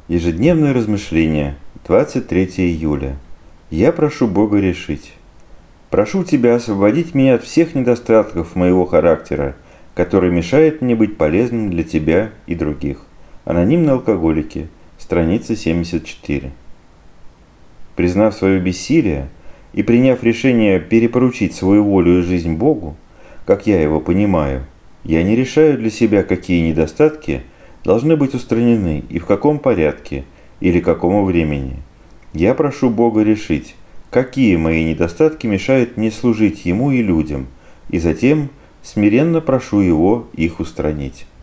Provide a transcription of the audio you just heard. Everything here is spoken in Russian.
Ежедневное размышление, 23 июля. Я прошу Бога решить. Прошу Тебя освободить меня от всех недостатков моего характера, которые мешают мне быть полезным для Тебя и других. Анонимные алкоголики, страница 74. Признав свое бессилие и приняв решение перепоручить свою волю и жизнь Богу, как я его понимаю, я не решаю для себя, какие недостатки должны быть устранены и в каком порядке или какому времени. Я прошу Бога решить, какие мои недостатки мешают мне служить Ему и людям, и затем смиренно прошу Его их устранить.